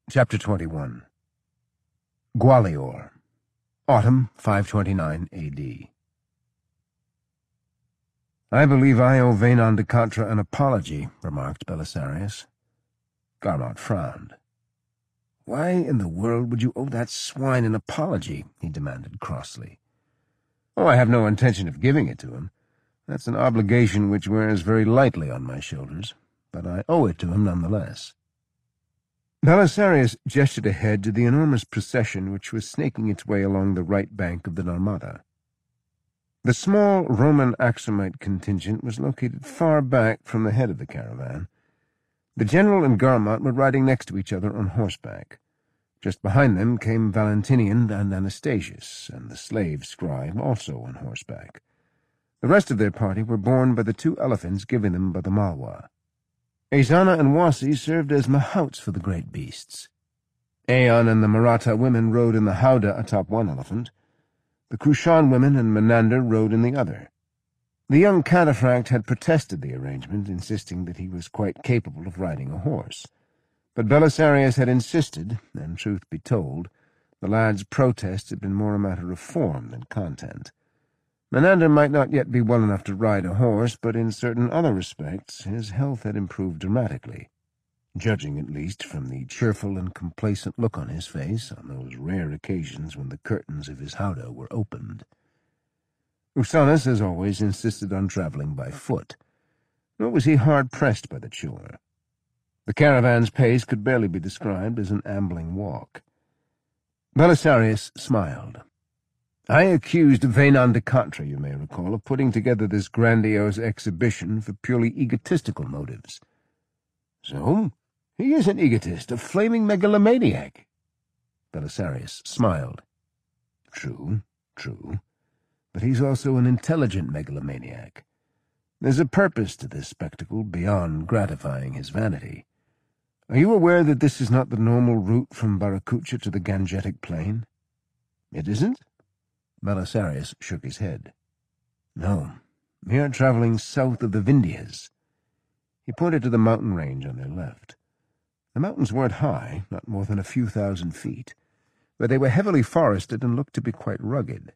Chapter 21. Gwalior. Autumn 529 A.D. "I believe I owe Vainandakatra an apology," remarked Belisarius. Garmot frowned. "Why in the world would you owe that swine an apology?" he demanded crossly. "Oh, I have no intention of giving it to him. That's an obligation which wears very lightly on my shoulders, but I owe it to him nonetheless." Belisarius gestured ahead to the enormous procession which was snaking its way along the right bank of the Narmada. The small Roman Axumite contingent was located far back from the head of the caravan. The general and Garmot were riding next to each other on horseback. Just behind them came Valentinian and Anastasius, and the slave scribe also on horseback. The rest of their party were borne by the two elephants given them by the Malwa. Ezana and Wasi served as mahouts for the great beasts. Aeon and the Maratha women rode in the howdah atop one elephant. The Kushan women and Menander rode in the other. The young cataphract had protested the arrangement, insisting that he was quite capable of riding a horse. But Belisarius had insisted, and truth be told, the lad's protest had been more a matter of form than content. Menander might not yet be well enough to ride a horse, but in certain other respects his health had improved dramatically, judging at least from the cheerful and complacent look on his face on those rare occasions when the curtains of his howdah were opened. Usanus, as always, insisted on travelling by foot, nor was he hard-pressed by the chore. The caravan's pace could barely be described as an ambling walk. Belisarius smiled. "I accused Vainandakatra, you may recall, of putting together this grandiose exhibition for purely egotistical motives." "So? He is an egotist, a flaming megalomaniac." Belisarius smiled. True. But he's also an intelligent megalomaniac. There's a purpose to this spectacle beyond gratifying his vanity. Are you aware that this is not the normal route from Barakucha to the Gangetic Plain?" "It isn't?" Belisarius shook his head. "No, we are travelling south of the Vindhyas." He pointed to the mountain range on their left. The mountains weren't high, not more than a few thousand feet, but they were heavily forested and looked to be quite rugged.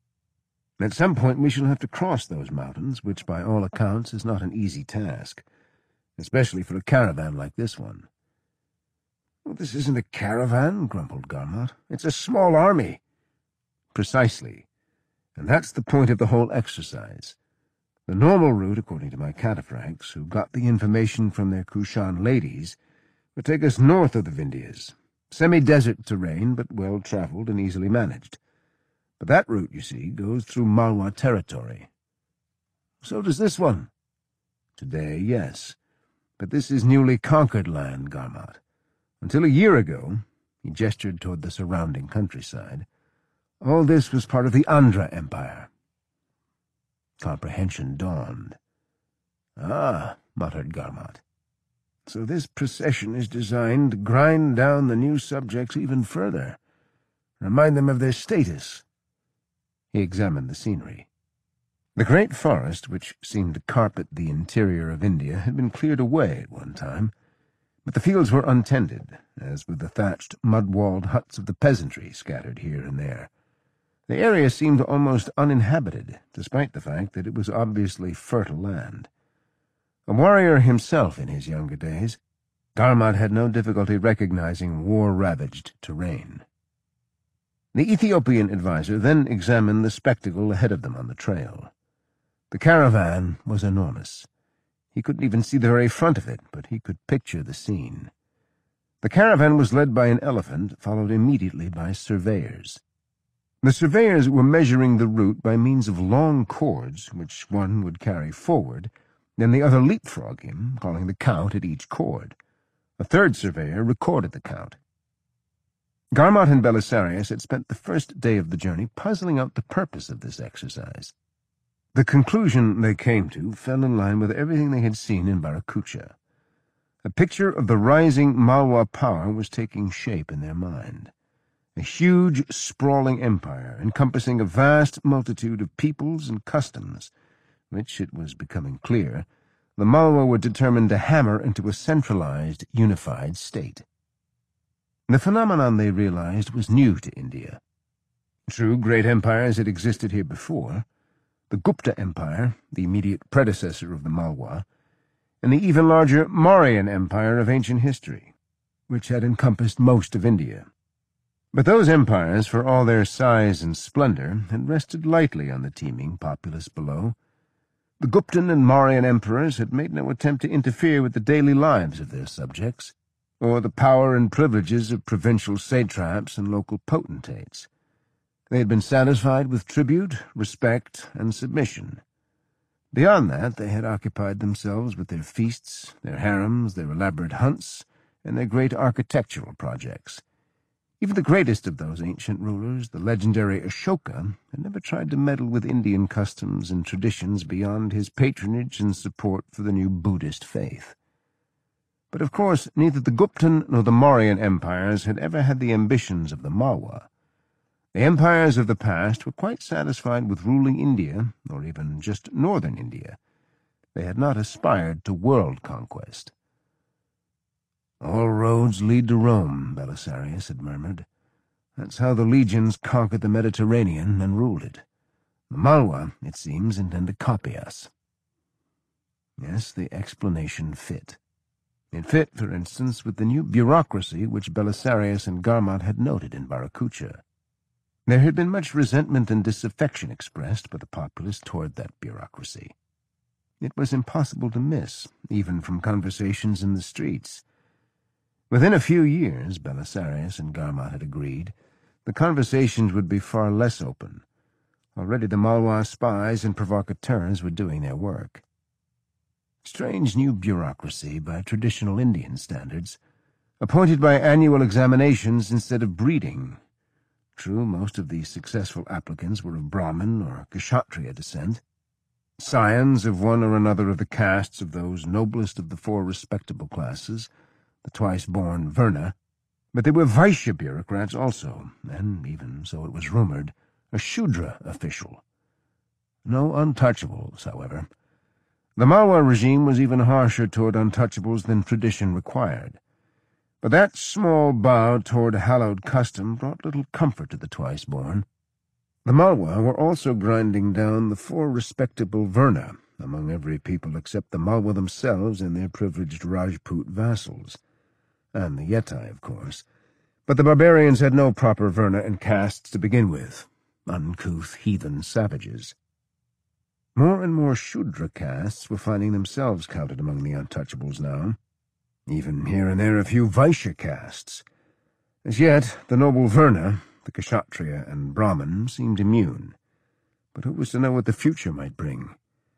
"At some point we shall have to cross those mountains, which by all accounts is not an easy task, especially for a caravan like this one." "Well, this isn't a caravan," grumbled Garmot. "It's a small army." "Precisely. And that's the point of the whole exercise. The normal route, according to my cataphracts, who got the information from their Kushan ladies, would take us north of the Vindhyas. Semi-desert terrain, but well-travelled and easily managed. But that route, you see, goes through Malwa territory." "So does this one." "Today, yes. But this is newly conquered land, Garmot. Until a year ago," he gestured toward the surrounding countryside, "all this was part of the Andhra Empire." Comprehension dawned. "Ah," muttered Garmot. "So this procession is designed to grind down the new subjects even further, remind them of their status." He examined the scenery. The great forest, which seemed to carpet the interior of India, had been cleared away at one time, but the fields were untended, as with the thatched, mud-walled huts of the peasantry scattered here and there. The area seemed almost uninhabited, despite the fact that it was obviously fertile land. A warrior himself in his younger days, Garmot had no difficulty recognizing war-ravaged terrain. The Ethiopian adviser then examined the spectacle ahead of them on the trail. The caravan was enormous. He couldn't even see the very front of it, but he could picture the scene. The caravan was led by an elephant, followed immediately by surveyors. The surveyors were measuring the route by means of long cords, which one would carry forward, then the other leapfrog him, calling the count at each cord. A third surveyor recorded the count. Garmot and Belisarius had spent the first day of the journey puzzling out the purpose of this exercise. The conclusion they came to fell in line with everything they had seen in Barakucha. A picture of the rising Malwa power was taking shape in their mind. A huge, sprawling empire encompassing a vast multitude of peoples and customs, which, it was becoming clear, the Malwa were determined to hammer into a centralized, unified state. The phenomenon, they realized, was new to India. True, great empires had existed here before: the Gupta Empire, the immediate predecessor of the Malwa, and the even larger Mauryan Empire of ancient history, which had encompassed most of India. But those empires, for all their size and splendor, had rested lightly on the teeming populace below. The Guptan and Mauryan emperors had made no attempt to interfere with the daily lives of their subjects, or the power and privileges of provincial satraps and local potentates. They had been satisfied with tribute, respect, and submission. Beyond that, they had occupied themselves with their feasts, their harems, their elaborate hunts, and their great architectural projects. Even the greatest of those ancient rulers, the legendary Ashoka, had never tried to meddle with Indian customs and traditions beyond his patronage and support for the new Buddhist faith. But of course, neither the Guptan nor the Mauryan empires had ever had the ambitions of the Malwa. The empires of the past were quite satisfied with ruling India, or even just northern India. They had not aspired to world conquest. "All roads lead to Rome," Belisarius had murmured. "That's how the legions conquered the Mediterranean and ruled it. The Malwa, it seems, intend to copy us." Yes, the explanation fit. It fit, for instance, with the new bureaucracy which Belisarius and Garmot had noted in Varakucha. There had been much resentment and disaffection expressed by the populace toward that bureaucracy. It was impossible to miss, even from conversations in the streets. Within a few years, Belisarius and Garmot had agreed, the conversations would be far less open. Already the Malwa spies and provocateurs were doing their work. Strange new bureaucracy by traditional Indian standards, appointed by annual examinations instead of breeding. True, most of the successful applicants were of Brahmin or Kshatriya descent, scions of one or another of the castes of those noblest of the four respectable classes, the twice-born Varna, but they were Vaishya bureaucrats also, and, even so it was rumored, a Shudra official. No untouchables, however. The Malwa regime was even harsher toward untouchables than tradition required. But that small bow toward hallowed custom brought little comfort to the twice-born. The Malwa were also grinding down the four respectable Varna among every people except the Malwa themselves and their privileged Rajput vassals, and the Yetai, of course. But the barbarians had no proper Varna and castes to begin with, uncouth heathen savages. More and more Shudra castes were finding themselves counted among the untouchables now. Even here and there a few Vaishya castes. As yet, the noble Varna, the Kshatriya and Brahmin, seemed immune. But who was to know what the future might bring?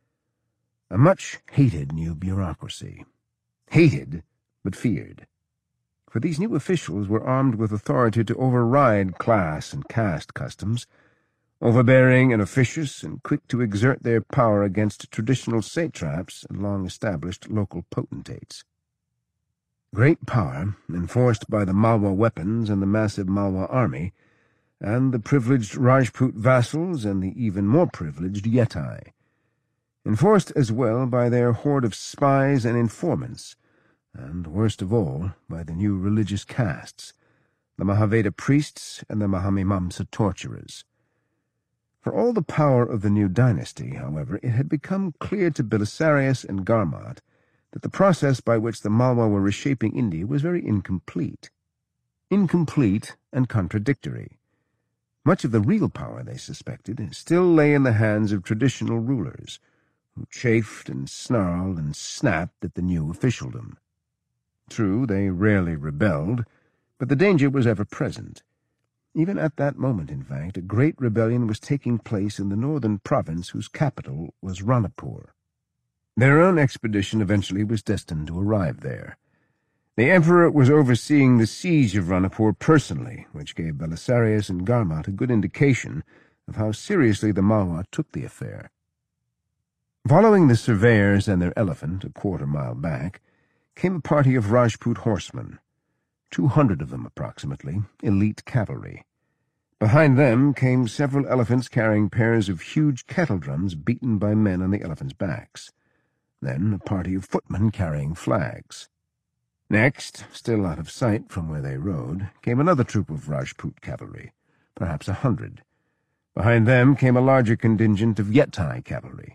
A much-hated new bureaucracy. Hated, but feared. For these new officials were armed with authority to override class and caste customs, overbearing and officious and quick to exert their power against traditional satraps and long-established local potentates. Great power, enforced by the Malwa weapons and the massive Malwa army, and the privileged Rajput vassals and the even more privileged Yetai, enforced as well by their horde of spies and informants, and, worst of all, by the new religious castes, the Mahaveda priests and the Mahamimamsa torturers. For all the power of the new dynasty, however, it had become clear to Belisarius and Garmot that the process by which the Malwa were reshaping India was very incomplete. Incomplete and contradictory. Much of the real power, they suspected, still lay in the hands of traditional rulers, who chafed and snarled and snapped at the new officialdom. True, they rarely rebelled, but the danger was ever present. Even at that moment, in fact, a great rebellion was taking place in the northern province whose capital was Ranapur. Their own expedition eventually was destined to arrive there. The emperor was overseeing the siege of Ranapur personally, which gave Belisarius and Garmot a good indication of how seriously the Malwa took the affair. Following the surveyors and their elephant a quarter-mile back, came a party of Rajput horsemen, 200 of them approximately, elite cavalry. Behind them came several elephants carrying pairs of huge kettle drums beaten by men on the elephants' backs. Then a party of footmen carrying flags. Next, still out of sight from where they rode, came another troop of Rajput cavalry, perhaps 100. Behind them came a larger contingent of Yetai cavalry.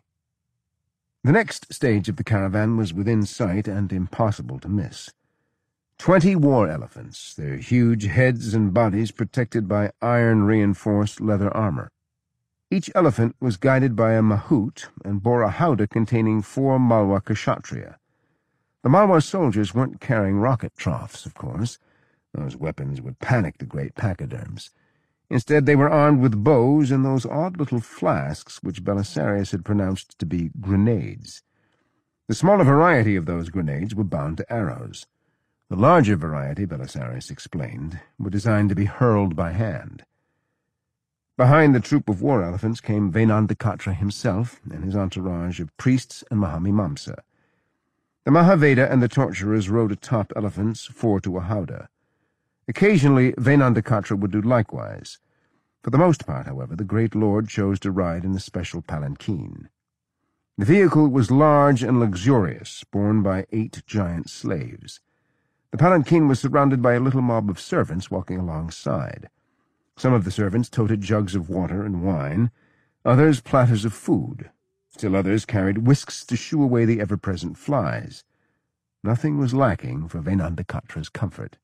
The next stage of the caravan was within sight and impossible to miss. 20 war elephants, their huge heads and bodies protected by iron-reinforced leather armor. Each elephant was guided by a mahout and bore a howdah containing 4 Malwa kshatriya. The Malwa soldiers weren't carrying rocket troughs, of course. Those weapons would panic the great pachyderms. Instead, they were armed with bows and those odd little flasks which Belisarius had pronounced to be grenades. The smaller variety of those grenades were bound to arrows. The larger variety, Belisarius explained, were designed to be hurled by hand. Behind the troop of war elephants came Vainandakatra himself and his entourage of priests and Mahamimamsa. The Mahaveda and the torturers rode atop elephants, 4 to a howdah. Occasionally, Vainandakatra would do likewise. For the most part, however, the great lord chose to ride in a special palanquin. The vehicle was large and luxurious, borne by 8 giant slaves. The palanquin was surrounded by a little mob of servants walking alongside. Some of the servants toted jugs of water and wine, others platters of food. Still others carried whisks to shoo away the ever-present flies. Nothing was lacking for Vainandakatra's comfort.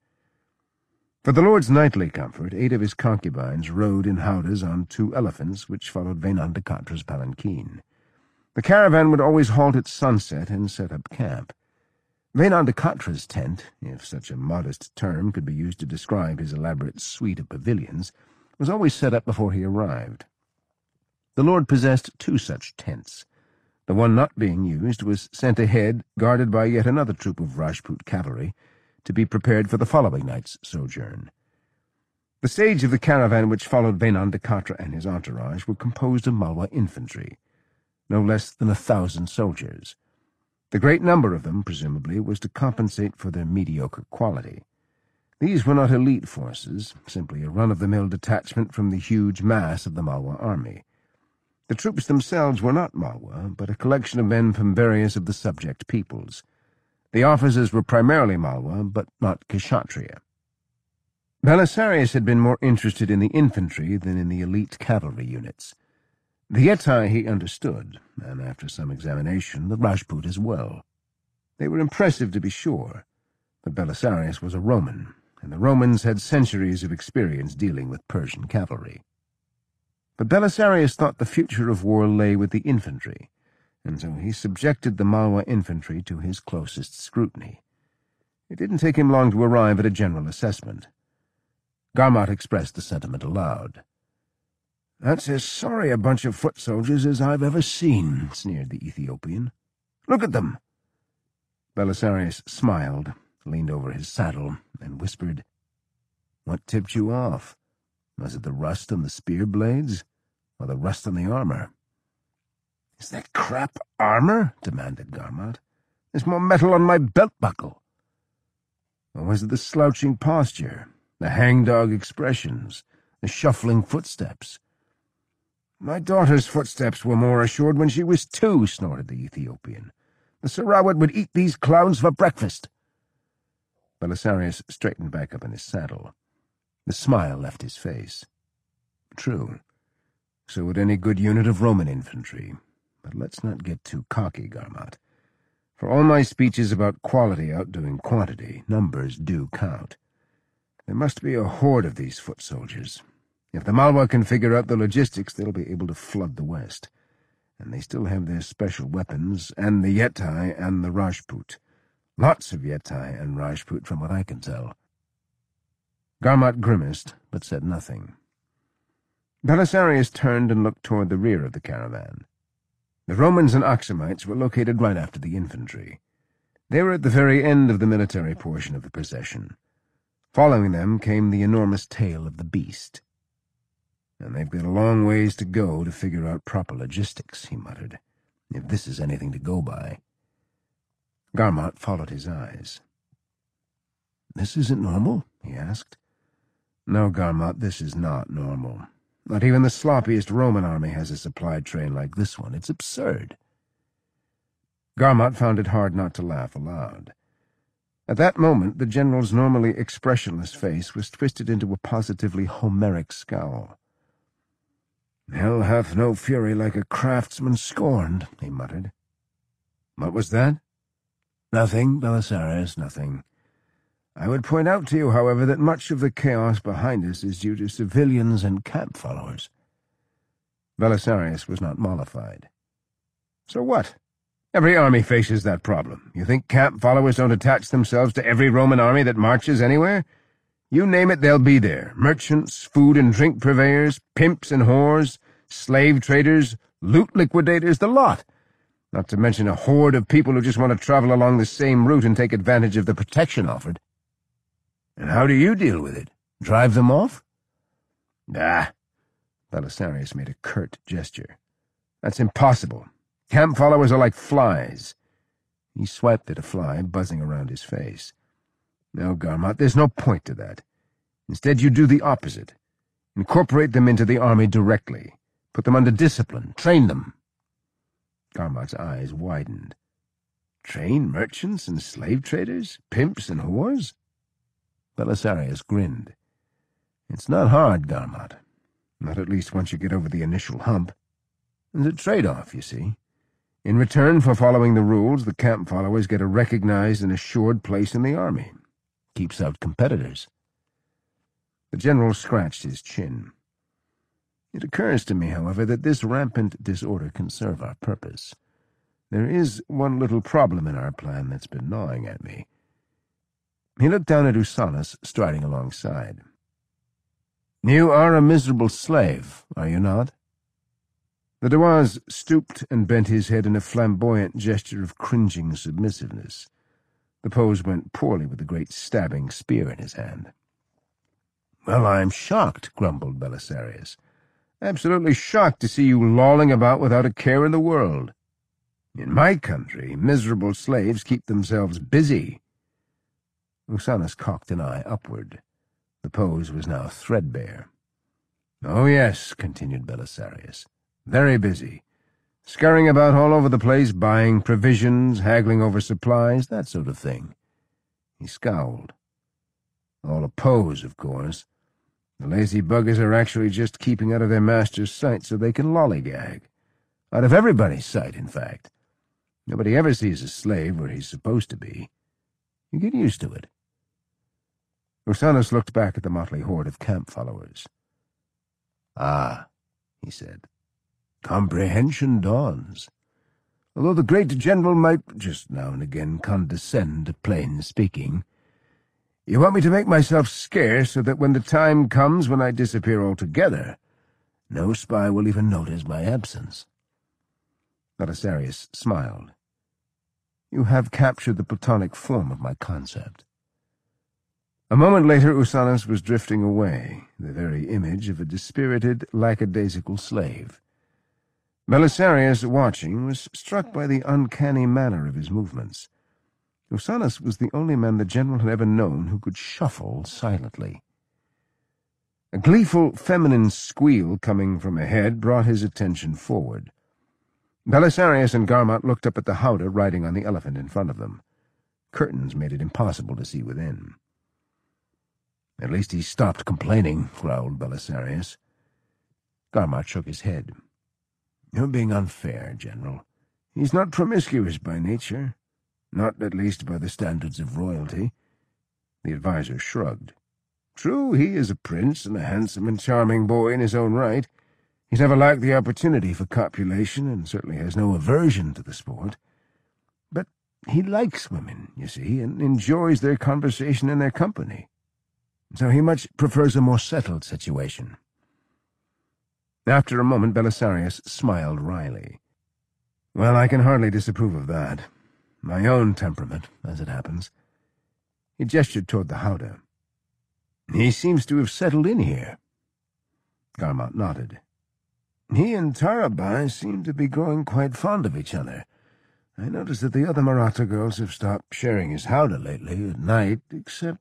For the lord's nightly comfort, 8 of his concubines rode in howdahs on 2 elephants which followed Vainandakatra's palanquin. The caravan would always halt at sunset and set up camp. Vainandakatra's tent, if such a modest term could be used to describe his elaborate suite of pavilions, was always set up before he arrived. The lord possessed 2 such tents. The one not being used was sent ahead, guarded by yet another troop of Rajput cavalry, to be prepared for the following night's sojourn. The stage of the caravan which followed Vainandakatra and his entourage were composed of Malwa infantry, no less than 1,000 soldiers. The great number of them, presumably, was to compensate for their mediocre quality. These were not elite forces, simply a run-of-the-mill detachment from the huge mass of the Malwa army. The troops themselves were not Malwa, but a collection of men from various of the subject peoples. The officers were primarily Malwa, but not Kshatriya. Belisarius had been more interested in the infantry than in the elite cavalry units. The Yetai he understood, and after some examination, the Rajput as well. They were impressive to be sure, but Belisarius was a Roman, and the Romans had centuries of experience dealing with Persian cavalry. But Belisarius thought the future of war lay with the infantry, and so he subjected the Malwa infantry to his closest scrutiny. It didn't take him long to arrive at a general assessment. Garmat expressed the sentiment aloud. "That's as sorry a bunch of foot soldiers as I've ever seen," sneered the Ethiopian. "Look at them." Belisarius smiled, leaned over his saddle, and whispered, "What tipped you off? Was it the rust on the spear blades, or the rust on the armor?" "Is that crap armor?" demanded Garmat. "There's more metal on my belt buckle." Or was it the slouching posture, the hangdog expressions, the shuffling footsteps? "My daughter's footsteps were more assured when she was 2, snorted the Ethiopian. "The Sarawat would eat these clowns for breakfast." Belisarius straightened back up in his saddle. The smile left his face. "True. So would any good unit of Roman infantry. But let's not get too cocky, Garmat. For all my speeches about quality outdoing quantity, numbers do count. There must be a horde of these foot soldiers. If the Malwa can figure out the logistics, they'll be able to flood the west. And they still have their special weapons, and the Yetai and the Rajput. Lots of Yetai and Rajput, from what I can tell." Garmat grimaced, but said nothing. Belisarius turned and looked toward the rear of the caravan. The Romans and Aksamites were located right after the infantry. They were at the very end of the military portion of the procession. Following them came the enormous tail of the beast. "And they've got a long ways to go to figure out proper logistics," he muttered, "if this is anything to go by." Garmat followed his eyes. "This isn't normal?" he asked. "No, Garmat, this is not normal. Not even the sloppiest Roman army has a supply train like this one. It's absurd." Garmat found it hard not to laugh aloud. At that moment, the general's normally expressionless face was twisted into a positively Homeric scowl. "Hell hath no fury like a craftsman scorned," he muttered. "What was that?" "Nothing, Belisarius, nothing. I would point out to you, however, that much of the chaos behind us is due to civilians and camp followers." Belisarius was not mollified. "So what? Every army faces that problem. You think camp followers don't attach themselves to every Roman army that marches anywhere? You name it, they'll be there. Merchants, food and drink purveyors, pimps and whores, slave traders, loot liquidators, the lot. Not to mention a horde of people who just want to travel along the same route and take advantage of the protection offered." "And how do you deal with it? Drive them off?" "Ah," Belisarius made a curt gesture. "That's impossible. Camp followers are like flies." He swiped at a fly buzzing around his face. "No, Garmot, there's no point to that. Instead, you do the opposite. Incorporate them into the army directly. Put them under discipline. Train them." Garmot's eyes widened. "Train merchants and slave traders? Pimps and whores?" Belisarius grinned. "It's not hard, Garmot. Not at least once you get over the initial hump. There's a trade-off, you see. In return for following the rules, the camp followers get a recognized and assured place in the army. Keeps out competitors." The general scratched his chin. "It occurs to me, however, that this rampant disorder can serve our purpose. There is one little problem in our plan that's been gnawing at me." He looked down at Usanus, striding alongside. "You are a miserable slave, are you not?" The Dawaz stooped and bent his head in a flamboyant gesture of cringing submissiveness. The pose went poorly with the great stabbing spear in his hand. "Well, I'm shocked," grumbled Belisarius. "Absolutely shocked to see you lolling about without a care in the world. In my country, miserable slaves keep themselves busy." Usanus cocked an eye upward. The pose was now threadbare. "Oh, yes," continued Belisarius. "Very busy. Scurrying about all over the place, buying provisions, haggling over supplies, that sort of thing." He scowled. "All a pose, of course. The lazy buggers are actually just keeping out of their master's sight so they can lollygag. Out of everybody's sight, in fact. Nobody ever sees a slave where he's supposed to be. You get used to it." Usanus looked back at the motley horde of camp followers. "Ah," he said. "Comprehension dawns. Although the great general might just now and again condescend to plain speaking. You want me to make myself scarce so that when the time comes when I disappear altogether, no spy will even notice my absence." Belisarius smiled. "You have captured the platonic form of my concept." A moment later Usanus was drifting away, the very image of a dispirited, lackadaisical slave. Belisarius, watching, was struck by the uncanny manner of his movements. Usanus was the only man the general had ever known who could shuffle silently. A gleeful feminine squeal coming from ahead brought his attention forward. Belisarius and Garmot looked up at the howdah riding on the elephant in front of them. Curtains made it impossible to see within. "At least he stopped complaining," growled Belisarius. Garmot shook his head. "You're being unfair, General. He's not promiscuous by nature. Not, at least, by the standards of royalty." The adviser shrugged. "True, he is a prince and a handsome and charming boy in his own right. He's never lacked the opportunity for copulation and certainly has no aversion to the sport. But he likes women, you see, and enjoys their conversation and their company. So he much prefers a more settled situation." After a moment Belisarius smiled wryly. "Well, I can hardly disapprove of that. My own temperament, as it happens." He gestured toward the howdah. "He seems to have settled in here." Garmot nodded. "He and Tarabai seem to be growing quite fond of each other. I noticed that the other Maratha girls have stopped sharing his howdah lately at night, except—"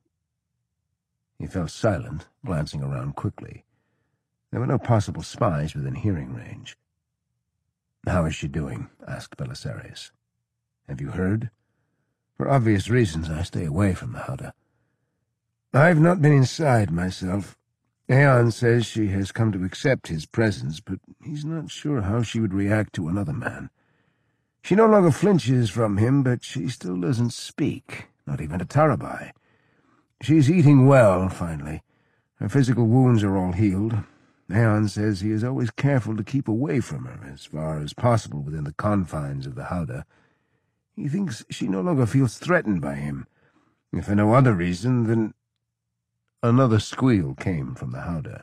He fell silent, glancing around quickly. There were no possible spies within hearing range. "How is she doing?" asked Belisarius. "Have you heard?" For obvious reasons, I stay away from the Howdah. I've not been inside myself. Aeon says she has come to accept his presence, but he's not sure how she would react to another man. She no longer flinches from him, but she still doesn't speak, not even to Tarabai. She's eating well, finally. Her physical wounds are all healed. Aeon says he is always careful to keep away from her, as far as possible within the confines of the Howdah. He thinks she no longer feels threatened by him, if for no other reason than— Another squeal came from the Howdah.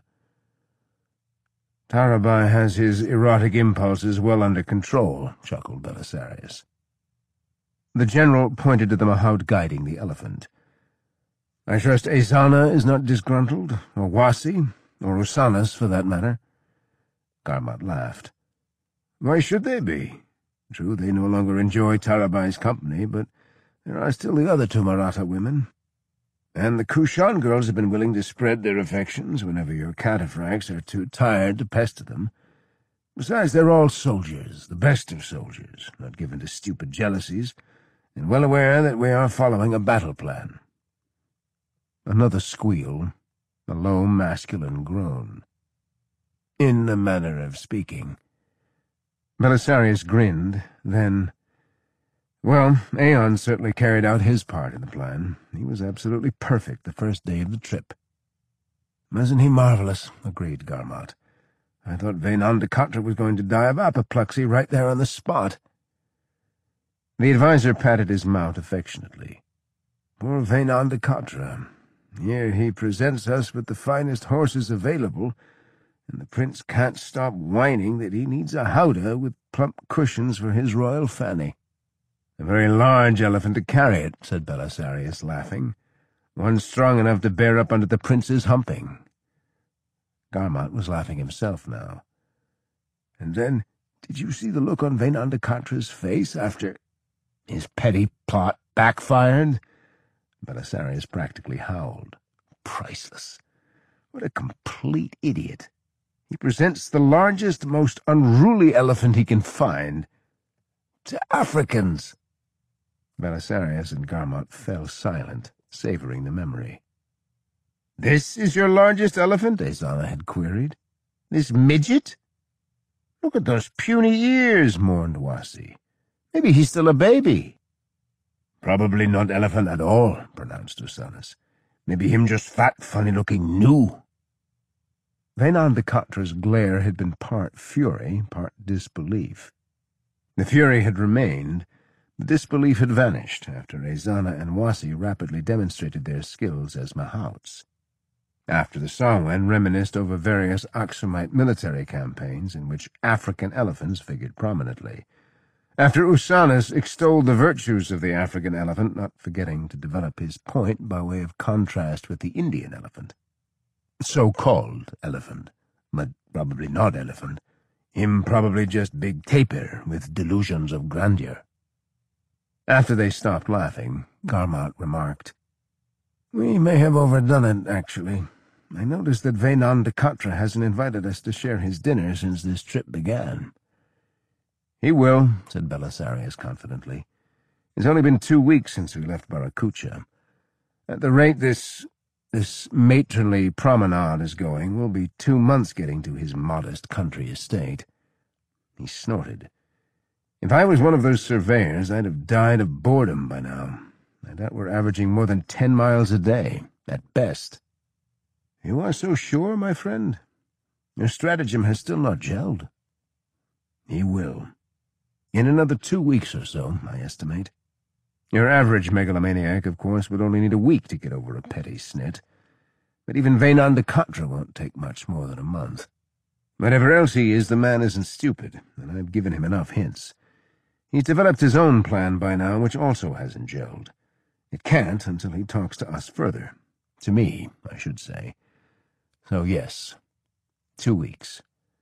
"Tarabai has his erotic impulses well under control," chuckled Belisarius. The general pointed to the mahout guiding the elephant. "I trust Ezana is not disgruntled, or Wasi, or Usanas, for that matter." Garmot laughed. "Why should they be? True, they no longer enjoy Tarabai's company, but there are still the other two Maratha women. And the Kushan girls have been willing to spread their affections whenever your cataphracts are too tired to pester them. Besides, they're all soldiers, the best of soldiers, not given to stupid jealousies, and well aware that we are following a battle plan." Another squeal, a low masculine groan. "In a manner of speaking." Belisarius grinned, then— "Well, Aeon certainly carried out his part in the plan. He was absolutely perfect the first day of the trip." "Isn't he marvelous?" agreed Garmot. "I thought Vainandakatra was going to die of apoplexy right there on the spot." The advisor patted his mount affectionately. "Poor Vainandakatra. Here he presents us with the finest horses available, and the prince can't stop whining that he needs a howdah with plump cushions for his royal fanny." "A very large elephant to carry it," said Belisarius, laughing. "One strong enough to bear up under the prince's humping." Garmot was laughing himself now. "And then, did you see the look on Vainandakatra's face after his petty plot backfired?" Belisarius practically howled. "Priceless. What a complete idiot. He presents the largest, most unruly elephant he can find to Africans." Belisarius and Garmot fell silent, savoring the memory. "This is your largest elephant?" Ezana had queried. "This midget?" "Look at those puny ears," mourned Wasi. "Maybe he's still a baby." "Probably not elephant at all," pronounced Usanas. "Maybe him just fat, funny-looking new." Vainandakatra's glare had been part fury, part disbelief. The fury had remained. The disbelief had vanished after Ezana and Wasi rapidly demonstrated their skills as mahouts. After the Sarwen reminisced over various Aksumite military campaigns in which African elephants figured prominently. After Usanas extolled the virtues of the African elephant, not forgetting to develop his point by way of contrast with the Indian elephant. So-called elephant, but probably not elephant. Him probably just big tapir with delusions of grandeur. After they stopped laughing, Garmot remarked, "We may have overdone it, actually. I noticed that Vainandakatra hasn't invited us to share his dinner since this trip began." "He will," said Belisarius confidently. "It's only been 2 weeks since we left Barakucha. At the rate this matronly promenade is going, we'll be 2 months getting to his modest country estate." He snorted. "If I was one of those surveyors, I'd have died of boredom by now. I doubt we're averaging more than 10 miles a day, at best." "You are so sure, my friend? Your stratagem has still not gelled." "He will. In another 2 weeks or so, I estimate. Your average megalomaniac, of course, would only need a week to get over a petty snit. But even Vainandakatra won't take much more than a month. Whatever else he is, the man isn't stupid, and I've given him enough hints. He's developed his own plan by now, which also hasn't gelled. It can't until he talks to us further. To me, I should say. So yes, 2 weeks.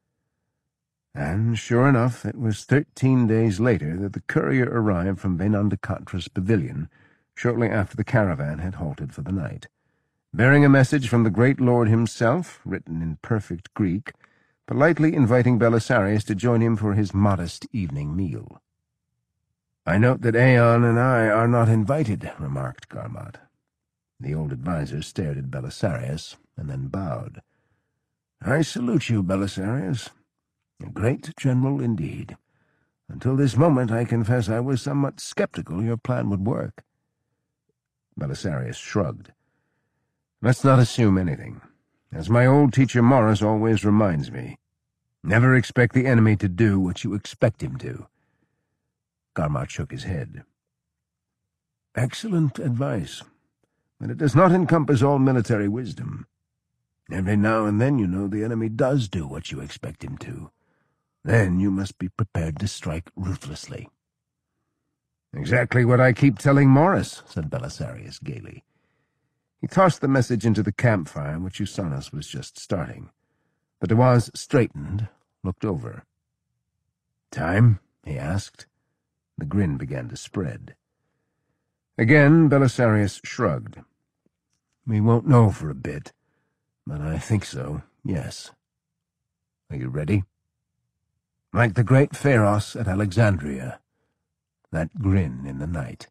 And sure enough, it was 13 days later that the courier arrived from Vainandakatra's pavilion, shortly after the caravan had halted for the night, bearing a message from the great lord himself, written in perfect Greek, politely inviting Belisarius to join him for his modest evening meal. "I note that Aeon and I are not invited," remarked Garmot. The old adviser stared at Belisarius and then bowed. "I salute you, Belisarius. A great general indeed. Until this moment, I confess I was somewhat skeptical your plan would work." Belisarius shrugged. "Let's not assume anything. As my old teacher Morris always reminds me, never expect the enemy to do what you expect him to." Garmot shook his head. "Excellent advice, but it does not encompass all military wisdom. Every now and then, you know, the enemy does do what you expect him to. Then you must be prepared to strike ruthlessly." "Exactly what I keep telling Morris," said Belisarius gaily. He tossed the message into the campfire, which Usanus was just starting. The Dawaz straightened, looked over. "Time?" he asked. The grin began to spread. Again Belisarius shrugged. "We won't know for a bit, but I think so, yes. Are you ready? Like the great Pharos at Alexandria, that grin in the night."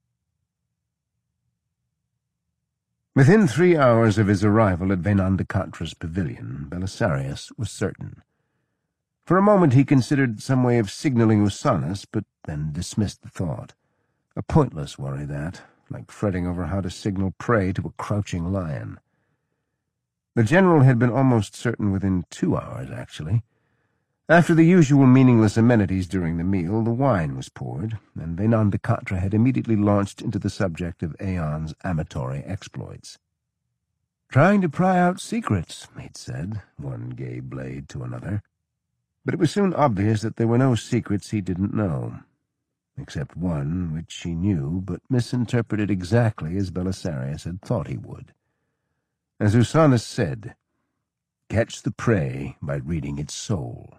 Within 3 hours of his arrival at Vainandacatra's pavilion, Belisarius was certain. For a moment he considered some way of signaling Usanus, but then dismissed the thought. A pointless worry, that, like fretting over how to signal prey to a crouching lion. The general had been almost certain within 2 hours, actually. After the usual meaningless amenities during the meal, the wine was poured, and Vainandacatra had immediately launched into the subject of Aeon's amatory exploits. "Trying to pry out secrets," he'd said, one gay blade to another. But it was soon obvious that there were no secrets he didn't know, except one which he knew but misinterpreted exactly as Belisarius had thought he would. As Usanus said, "Catch the prey by reading its soul."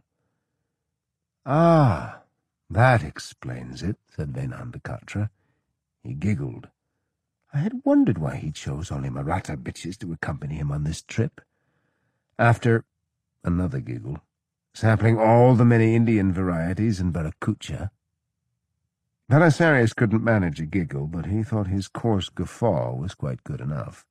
"Ah, that explains it," said Vainandacatra. He giggled. I had wondered why he chose only Maratha bitches to accompany him on this trip. After another giggle, sampling all the many Indian varieties in Barakucha. Belisarius couldn't manage a giggle, but he thought his coarse guffaw was quite good enough.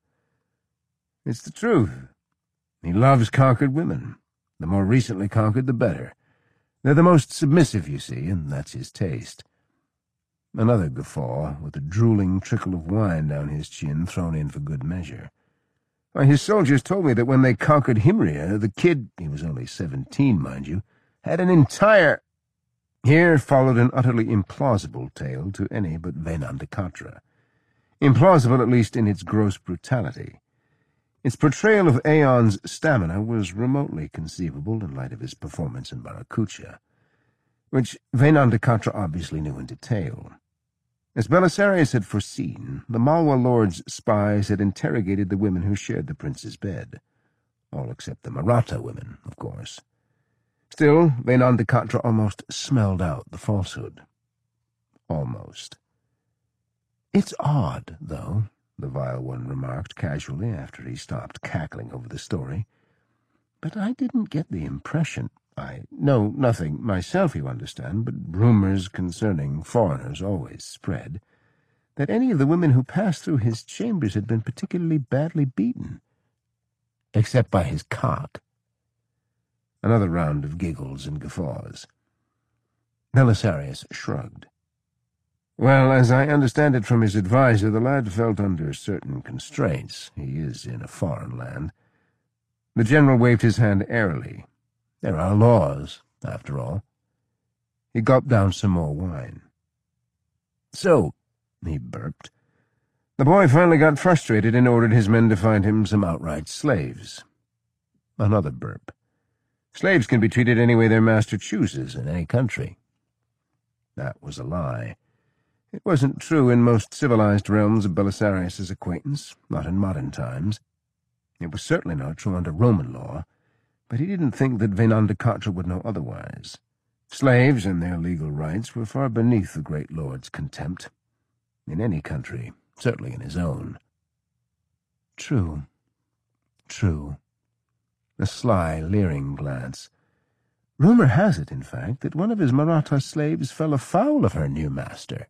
"It's the truth. He loves conquered women. The more recently conquered, the better. They're the most submissive, you see, and that's his taste." Another guffaw, with a drooling trickle of wine down his chin thrown in for good measure. "Why, his soldiers told me that when they conquered Himria, the kid, he was only 17, mind you, had an entire—" Here followed an utterly implausible tale to any but Vainandacatra. Implausible at least in its gross brutality. Its portrayal of Aeon's stamina was remotely conceivable in light of his performance in Barakucha, which Vainandacatra obviously knew in detail. As Belisarius had foreseen, the Malwa lord's spies had interrogated the women who shared the prince's bed. All except the Maratha women, of course. Still, Vainandacatra almost smelled out the falsehood. Almost. "It's odd, though," the vile one remarked casually after he stopped cackling over the story. "But I didn't get the impression— I know nothing myself, you understand, but rumors concerning foreigners always spread— that any of the women who passed through his chambers had been particularly badly beaten. Except by his cock." Another round of giggles and guffaws. Belisarius shrugged. "Well, as I understand it from his adviser, the lad felt under certain constraints. He is in a foreign land." The general waved his hand airily. "There are laws, after all." He gulped down some more wine. "So," he burped, "the boy finally got frustrated and ordered his men to find him some outright slaves." Another burp. "Slaves can be treated any way their master chooses in any country." That was a lie. It wasn't true in most civilized realms of Belisarius's acquaintance, not in modern times. It was certainly not true under Roman law, but he didn't think that Vainandacatra would know otherwise. Slaves and their legal rights were far beneath the great lord's contempt. In any country, certainly in his own. True. A sly, leering glance. Rumor has it, in fact, that one of his Maratha slaves fell afoul of her new master.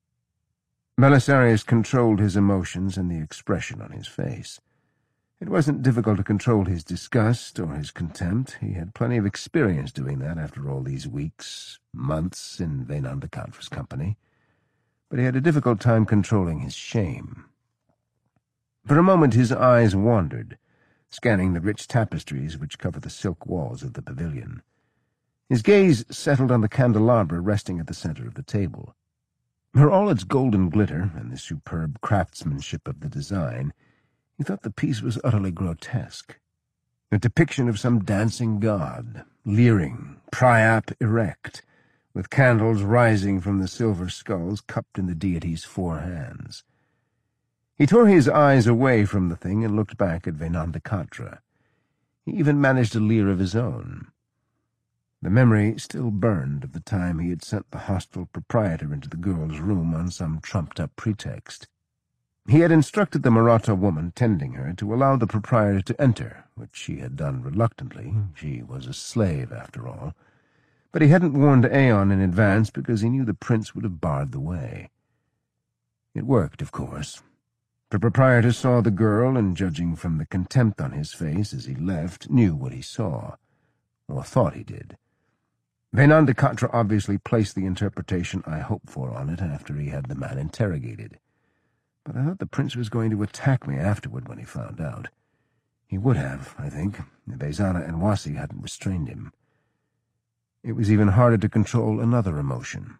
Belisarius controlled his emotions and the expression on his face. It wasn't difficult to control his disgust or his contempt. He had plenty of experience doing that after all these weeks, months in Vainandakantra's company. But he had a difficult time controlling his shame. For a moment his eyes wandered, scanning the rich tapestries which cover the silk walls of the pavilion. His gaze settled on the candelabra resting at the center of the table. For all its golden glitter and the superb craftsmanship of the design, he thought the piece was utterly grotesque. A depiction of some dancing god, leering, priap erect, with candles rising from the silver skulls cupped in the deity's 4 hands. He tore his eyes away from the thing and looked back at Vainandakatra. He even managed a leer of his own. The memory still burned of the time he had sent the hostile proprietor into the girl's room on some trumped-up pretext. He had instructed the Maratha woman tending her to allow the proprietor to enter, which she had done reluctantly. She was a slave, after all. But he hadn't warned Aeon in advance because he knew the prince would have barred the way. It worked, of course. The proprietor saw the girl, and judging from the contempt on his face as he left, knew what he saw, or thought he did. Vainandakatra obviously placed the interpretation I hoped for on it after he had the man interrogated. But I thought the prince was going to attack me afterward when he found out. He would have, I think, if Ezana and Wasi hadn't restrained him. It was even harder to control another emotion.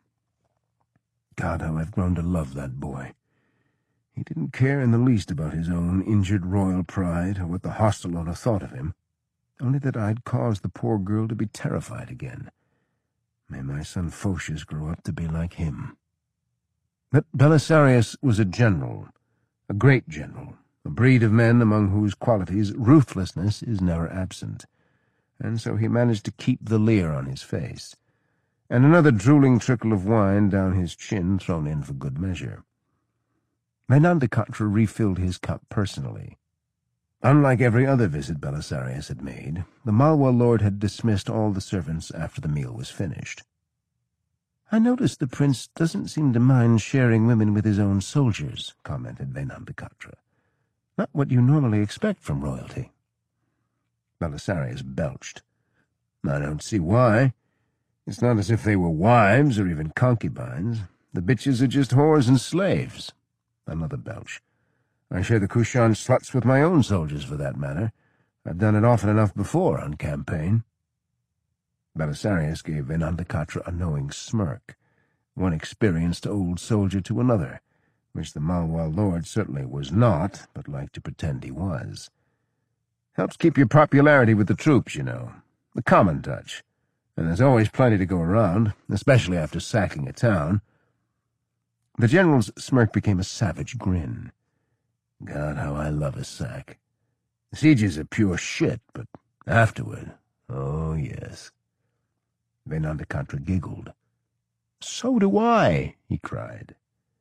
God, how I've grown to love that boy. He didn't care in the least about his own injured royal pride or what the hostile owner thought of him, only that I'd caused the poor girl to be terrified again. May my son Phocius grow up to be like him. But Belisarius was a general, a great general, a breed of men among whose qualities ruthlessness is never absent, and so he managed to keep the leer on his face, and another drooling trickle of wine down his chin thrown in for good measure. Vainandakatra refilled his cup personally. Unlike every other visit Belisarius had made, the Malwa lord had dismissed all the servants after the meal was finished. "I notice the prince doesn't seem to mind sharing women with his own soldiers," commented Vainandakatra. "Not what you normally expect from royalty." Belisarius belched. "I don't see why. It's not as if they were wives or even concubines. The bitches are just whores and slaves." Another belch. "I share the Kushan sluts with my own soldiers, for that matter. I've done it often enough before on campaign." Belisarius gave Vainandakatra a knowing smirk, one experienced old soldier to another, which the Malwa lord certainly was not, but liked to pretend he was. "Helps keep your popularity with the troops, you know. The common touch. And there's always plenty to go around, especially after sacking a town." The general's smirk became a savage grin. "God, how I love a sack. The sieges are pure shit, but afterward, oh yes." Vainandakatra giggled. "So do I," he cried.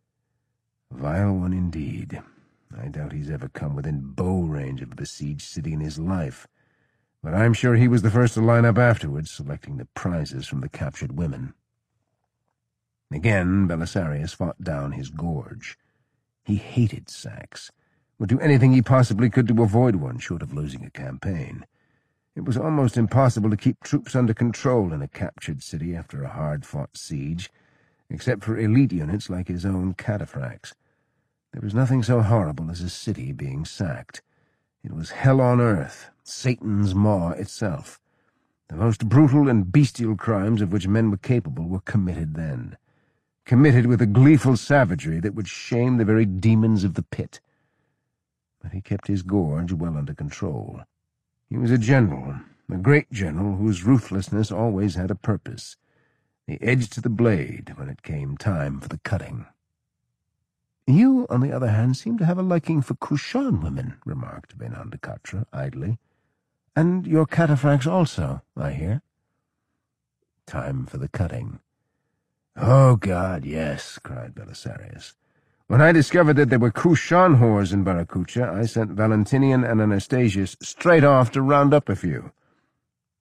"Vile one indeed. I doubt he's ever come within bow range of a besieged city in his life, but I'm sure he was the first to line up afterwards, selecting the prizes from the captured women." Again Belisarius fought down his gorge. He hated sacks, would do anything he possibly could to avoid one short of losing a campaign. It was almost impossible to keep troops under control in a captured city after a hard-fought siege, except for elite units like his own cataphracts. There was nothing so horrible as a city being sacked. It was hell on earth, Satan's maw itself. The most brutal and bestial crimes of which men were capable were committed then, committed with a gleeful savagery that would shame the very demons of the pit. But he kept his gorge well under control. He was a general, a great general whose ruthlessness always had a purpose, the edge to the blade when it came time for the cutting. "You, on the other hand, seem to have a liking for Kushan women," remarked Vainandakatra idly. "And your cataphracts also, I hear." Time for the cutting. "Oh, God, yes," cried Belisarius. "When I discovered that there were Kushan whores in Barakucha, I sent Valentinian and Anastasius straight off to round up a few."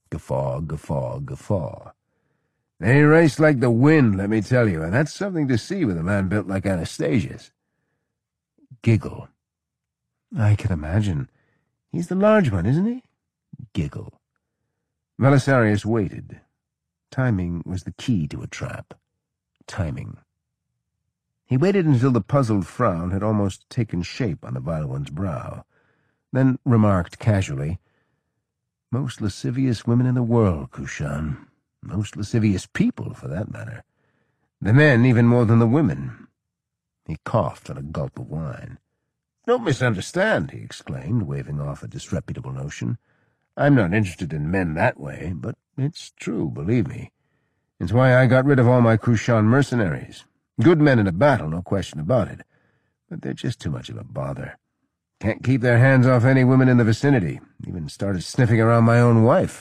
Guffaw, guffaw, guffaw. They race like the wind, let me tell you, and that's something to see with a man built like Anastasius. Giggle. I can imagine. He's the large one, isn't he? Giggle. Belisarius waited. Timing was the key to a trap. Timing. He waited until the puzzled frown had almost taken shape on the vile one's brow, then remarked casually, "Most lascivious women in the world, Kushan. Most lascivious people, for that matter. The men even more than the women." He coughed on a gulp of wine. "Don't misunderstand," he exclaimed, waving off a disreputable notion. "I'm not interested in men that way, but it's true, believe me. It's why I got rid of all my Kushan mercenaries. Good men in a battle, no question about it, but they're just too much of a bother. Can't keep their hands off any women in the vicinity. Even started sniffing around my own wife."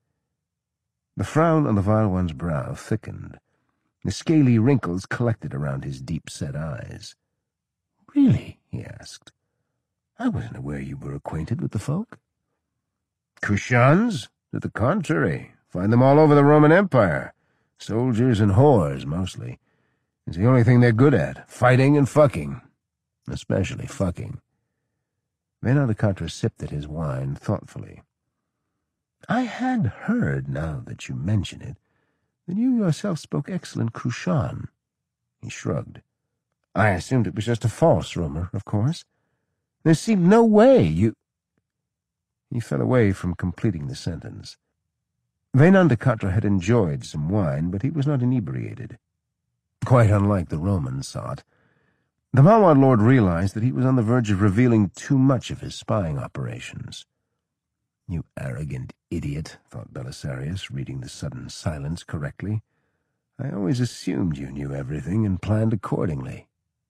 The frown on the vile one's brow thickened. The scaly wrinkles collected around his deep-set eyes. "Really?" he asked. "I wasn't aware you were acquainted with the folk." "Kushans? To the contrary. Find them all over the Roman Empire. Soldiers and whores, mostly. It's the only thing they're good at, fighting and fucking. Especially fucking." Venandakatra sipped at his wine thoughtfully. "I had heard, now that you mention it, that you yourself spoke excellent Kushan." He shrugged. "I assumed it was just a false rumor, of course. There seemed no way you—" He fell away from completing the sentence. Venandakatra had enjoyed some wine, but he was not inebriated. Quite unlike the Roman sot, the Malwad lord realized that he was on the verge of revealing too much of his spying operations. "You arrogant idiot," thought Belisarius, reading the sudden silence correctly. "I always assumed you knew everything and planned accordingly."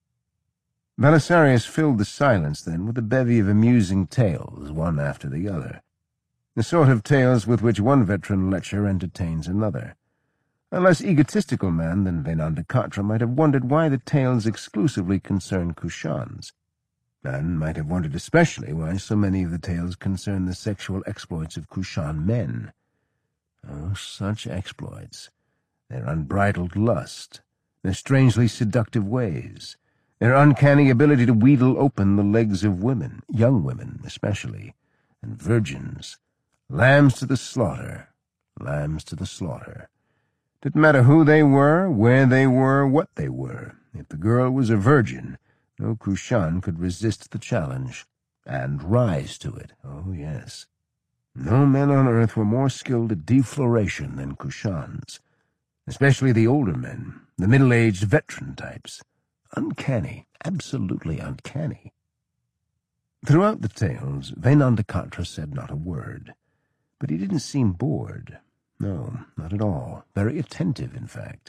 Belisarius filled the silence then with a bevy of amusing tales, one after the other. The sort of tales with which one veteran lecher entertains another. A less egotistical man than Venandakatra might have wondered why the tales exclusively concerned Kushans, and might have wondered especially why so many of the tales concerned the sexual exploits of Kushan men. Oh, such exploits! Their unbridled lust, their strangely seductive ways, their uncanny ability to wheedle open the legs of women, young women especially, and virgins, lambs to the slaughter, lambs to the slaughter. Didn't matter who they were, where they were, what they were. If the girl was a virgin, no Kushan could resist the challenge, and rise to it. Oh, yes. No men on earth were more skilled at defloration than Kushans, especially the older men, the middle-aged veteran types. Uncanny, absolutely uncanny. Throughout the tales, Venandakatra said not a word, but he didn't seem bored. No, not at all. Very attentive, in fact.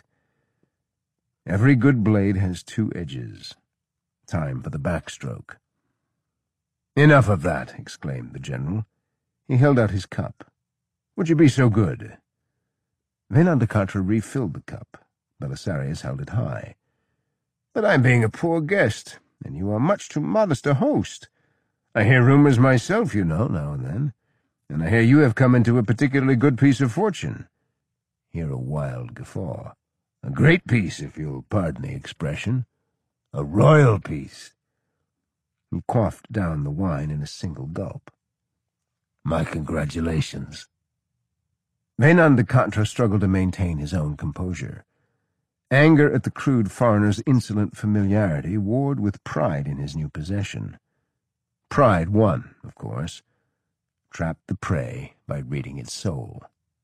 Every good blade has two edges. Time for the backstroke. "Enough of that," exclaimed the general. He held out his cup. "Would you be so good?" Venandakatra refilled the cup. Belisarius held it high. "But I'm being a poor guest, and you are much too modest a host. I hear rumors myself, you know, now and then. And I hear you have come into a particularly good piece of fortune." Here a wild guffaw. "A great piece, if you'll pardon the expression. A royal piece." He quaffed down the wine in a single gulp. "My congratulations." Venandakatra struggled to maintain his own composure. Anger at the crude foreigner's insolent familiarity warred with pride in his new possession. Pride won, of course. Trapped the prey by reading its soul.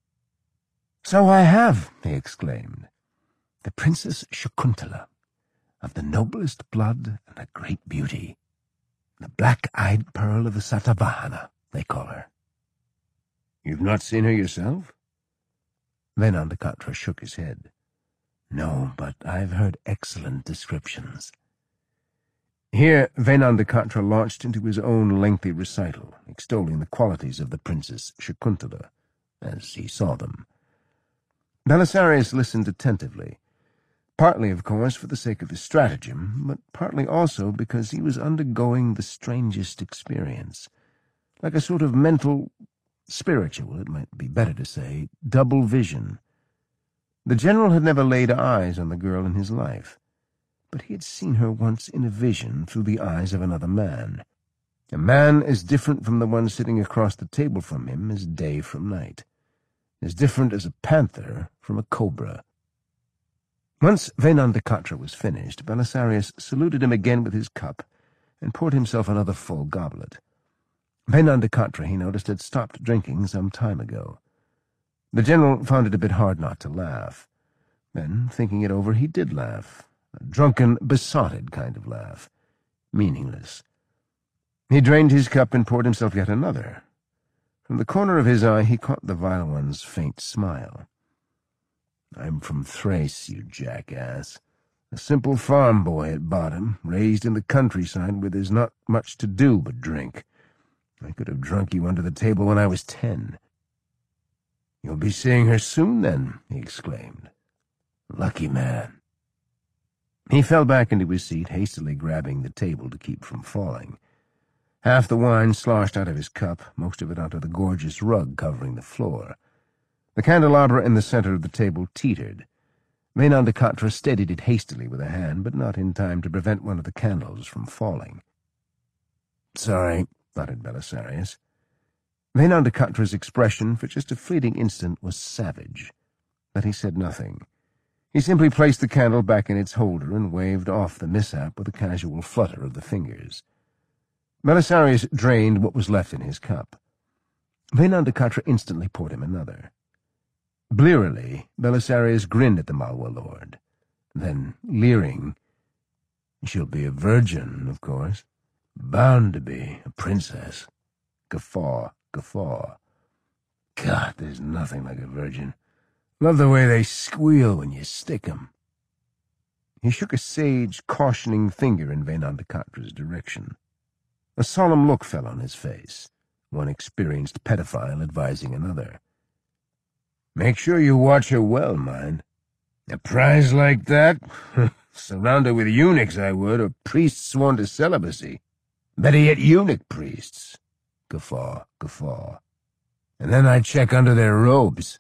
"So I have," he exclaimed. "The Princess Shakuntala, of the noblest blood and a great beauty. The black-eyed pearl of the Satavahana, they call her." "You've not seen her yourself?" Venandakatra shook his head. "No, but I've heard excellent descriptions." Here Venandakatra launched into his own lengthy recital, extolling the qualities of the Princess Shakuntala, as he saw them. Belisarius listened attentively, partly, of course, for the sake of his stratagem, but partly also because he was undergoing the strangest experience, like a sort of mental spiritual, it might be better to say, double vision. The general had never laid eyes on the girl in his life, but he had seen her once in a vision through the eyes of another man. A man as different from the one sitting across the table from him as day from night, as different as a panther from a cobra. Once Venan de Katra was finished, Belisarius saluted him again with his cup and poured himself another full goblet. Venan de Katra, he noticed, had stopped drinking some time ago. The general found it a bit hard not to laugh. Then, thinking it over, he did laugh. A drunken, besotted kind of laugh. Meaningless. He drained his cup and poured himself yet another. From the corner of his eye he caught the vile one's faint smile. "I'm from Thrace, you jackass. A simple farm boy at bottom, raised in the countryside where there's not much to do but drink. I could have drunk you under the table when I was 10. "You'll be seeing her soon, then," he exclaimed. "Lucky man." He fell back into his seat, hastily grabbing the table to keep from falling. Half the wine sloshed out of his cup, most of it onto the gorgeous rug covering the floor. The candelabra in the center of the table teetered. Venan de Katra steadied it hastily with a hand, but not in time to prevent one of the candles from falling. "Sorry," muttered Belisarius. Venan de Katra's expression for just a fleeting instant was savage, but he said nothing. He simply placed the candle back in its holder and waved off the mishap with a casual flutter of the fingers. Belisarius drained what was left in his cup. Venan de Katra instantly poured him another. Blearily, Belisarius grinned at the Malwa lord. Then, leering, "She'll be a virgin, of course. Bound to be, a princess." Guffaw, guffaw. "God, there's nothing like a virgin. Love the way they squeal when you stick 'em." He shook a sage, cautioning finger in Venan de Katra's direction. A solemn look fell on his face, one experienced pedophile advising another. "Make sure you watch her well, mind. A prize like that? Surround her with eunuchs, I would, or priests sworn to celibacy. Better yet, eunuch priests." Guffaw, guffaw. "And then I'd check under their robes."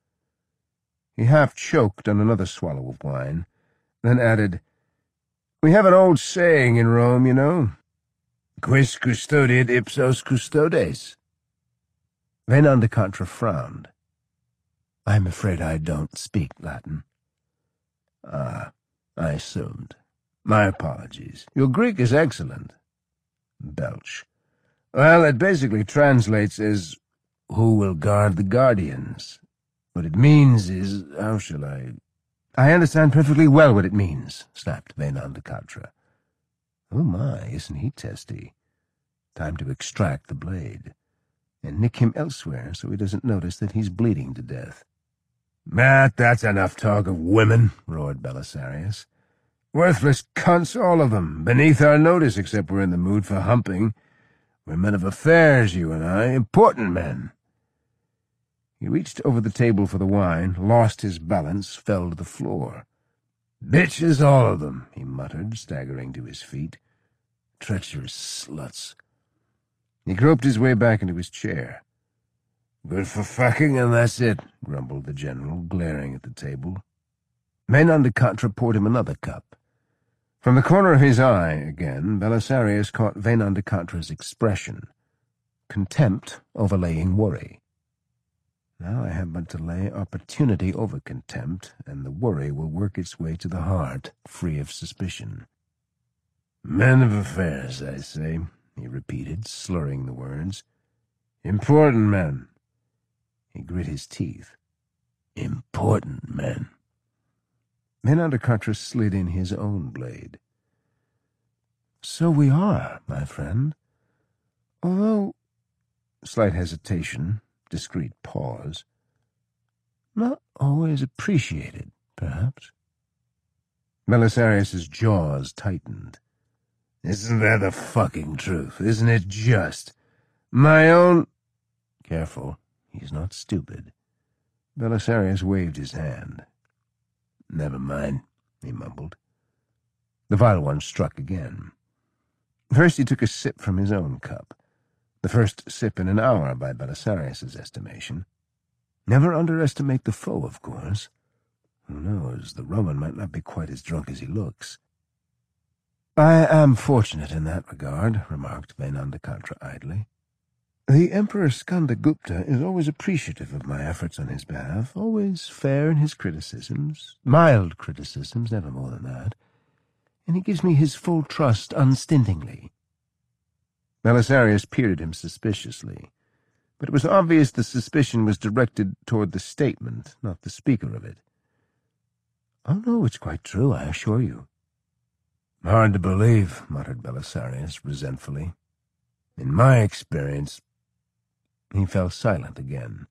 He half choked on another swallow of wine, then added, "We have an old saying in Rome, you know. Quis custodiet ipsos custodes." Venan de Katra frowned. "I'm afraid I don't speak Latin." "Ah, I assumed. My apologies. Your Greek is excellent." Belch. "Well, it basically translates as, 'Who will guard the guardians?' What it means is, how shall I—" "I understand perfectly well what it means," snapped Venan de Katra. Oh my, isn't he testy? Time to extract the blade, and nick him elsewhere so he doesn't notice that he's bleeding to death. "Matt, that's enough talk of women," roared Belisarius. "Worthless cunts, all of them, beneath our notice except we're in the mood for humping. We're men of affairs, you and I, important men." He reached over the table for the wine, lost his balance, fell to the floor. "Bitches, all of them," he muttered, staggering to his feet. "Treacherous sluts." He groped his way back into his chair. "Good for fucking, and that's it," grumbled the general, glaring at the table. Venan de Katra poured him another cup. From the corner of his eye, again, Belisarius caught Venan de Katra's expression. Contempt overlaying worry. Now I have but to lay opportunity over contempt, and the worry will work its way to the heart, free of suspicion. "Men of affairs, I say," he repeated, slurring the words. "Important men." He grit his teeth. "Important men." Venan de Katra slid in his own blade. "So we are, my friend. Although—" slight hesitation, discreet pause. "Not always appreciated, perhaps." Belisarius's jaws tightened. "Isn't that the fucking truth? Isn't it just? My own—" "Careful, he's not stupid." Belisarius waved his hand. "Never mind," he mumbled. The vile one struck again. First he took a sip from his own cup. The first sip in an hour by Belisarius's estimation. Never underestimate the foe, of course. Who knows, the Roman might not be quite as drunk as he looks. "I am fortunate in that regard," remarked Vainandakatra idly. "The Emperor Skandagupta is always appreciative of my efforts on his behalf, always fair in his criticisms, mild criticisms, never more than that, and he gives me his full trust unstintingly." Belisarius peered at him suspiciously, but it was obvious the suspicion was directed toward the statement, not the speaker of it. "Oh, no, it's quite true, I assure you." "Hard to believe," muttered Belisarius resentfully. "In my experience—" He fell silent again.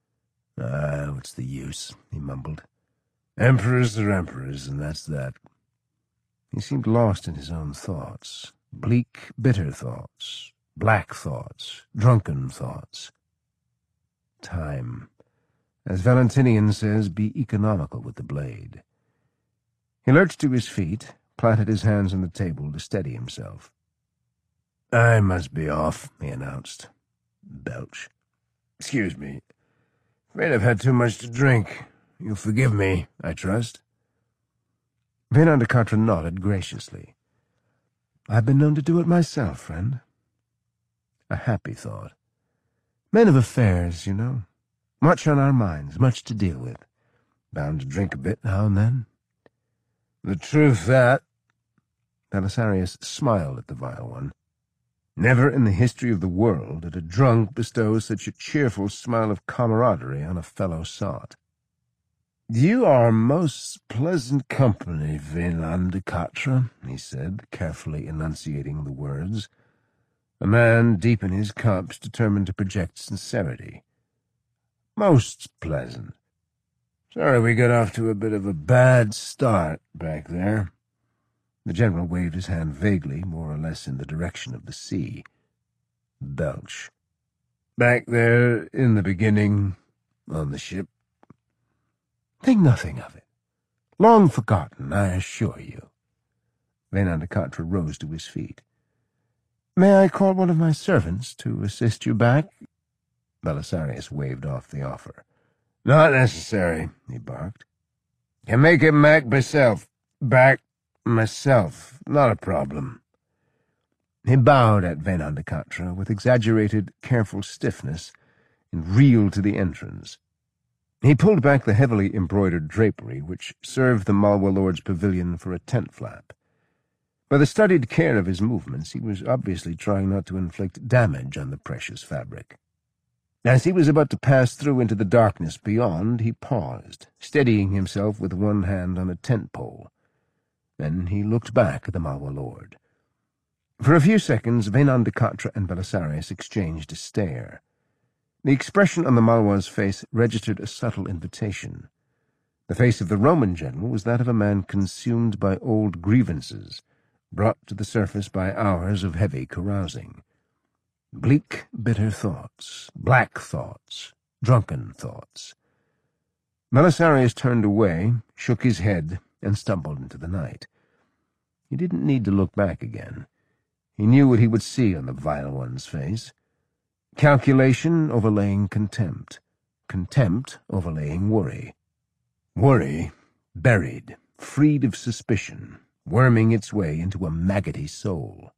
What's the use?" he mumbled. "Emperors are emperors, and that's that." He seemed lost in his own thoughts. Bleak, bitter thoughts, black thoughts, drunken thoughts. Time. As Valentinian says, be economical with the blade. He lurched to his feet, planted his hands on the table to steady himself. "I must be off," he announced. Belch. "Excuse me. Afraid I've had too much to drink. You'll forgive me, I trust." Vainandakatra nodded graciously. "I've been known to do it myself, friend." A happy thought. Men of affairs, you know. Much on our minds, much to deal with. Bound to drink a bit now and then. "The truth that—" Belisarius smiled at the vile one. Never in the history of the world did a drunk bestow such a cheerful smile of camaraderie on a fellow sot. "You are most pleasant company, Vainandakatra," he said, carefully enunciating the words. A man deep in his cups, determined to project sincerity. "Most pleasant. Sorry we got off to a bit of a bad start back there." The general waved his hand vaguely, more or less in the direction of the sea. Belch. "Back there in the beginning, on the ship." "Think nothing of it. Long forgotten, I assure you." Vainandakatra rose to his feet. "May I call one of my servants to assist you back?" Belisarius waved off the offer. "Not necessary," he barked. "Can make it back myself. Not a problem." He bowed at Vainandakatra with exaggerated, careful stiffness and reeled to the entrance. He pulled back the heavily embroidered drapery which served the Malwa lord's pavilion for a tent flap. By the studied care of his movements, he was obviously trying not to inflict damage on the precious fabric. As he was about to pass through into the darkness beyond, he paused, steadying himself with one hand on a tent pole. Then he looked back at the Malwa lord. For a few seconds, Vainandakatra and Belisarius exchanged a stare. The expression on the Malwa's face registered a subtle invitation. The face of the Roman general was that of a man consumed by old grievances, brought to the surface by hours of heavy carousing. Bleak, bitter thoughts, black thoughts, drunken thoughts. Belisarius turned away, shook his head, and stumbled into the night. He didn't need to look back again. He knew what he would see on the vile one's face. Calculation overlaying contempt. Contempt overlaying worry. Worry, buried, freed of suspicion, worming its way into a maggoty soul.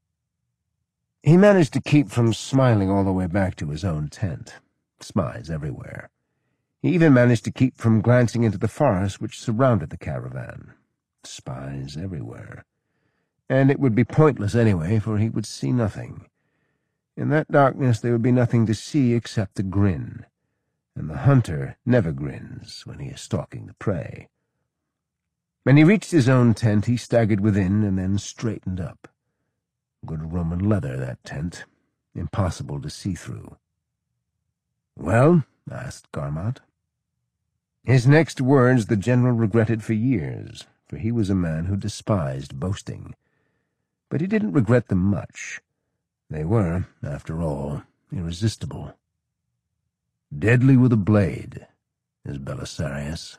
He managed to keep from smiling all the way back to his own tent. Spies everywhere. He even managed to keep from glancing into the forest which surrounded the caravan. Spies everywhere. And it would be pointless anyway, for he would see nothing. In that darkness there would be nothing to see except a grin, and the hunter never grins when he is stalking the prey. When he reached his own tent, he staggered within and then straightened up. Good Roman leather, that tent. Impossible to see through. "Well?" asked Garmot. His next words the general regretted for years, for he was a man who despised boasting. But he didn't regret them much. They were, after all, irresistible. Deadly with a blade, is Belisarius.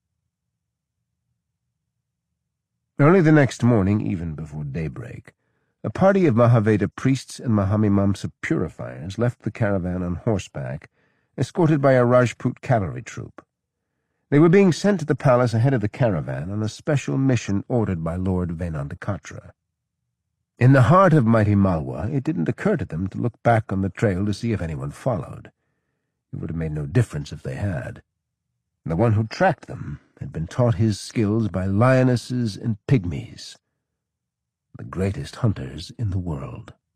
Early the next morning, even before daybreak, A party of Mahaveda priests and Mahamimamsa purifiers left the caravan on horseback, escorted by a Rajput cavalry troop. They were being sent to the palace ahead of the caravan on a special mission ordered by Lord Vainandakatra. In the heart of mighty Malwa, it didn't occur to them to look back on the trail to see if anyone followed. It would have made no difference if they had. The one who tracked them had been taught his skills by lionesses and pygmies, the greatest hunters in the world.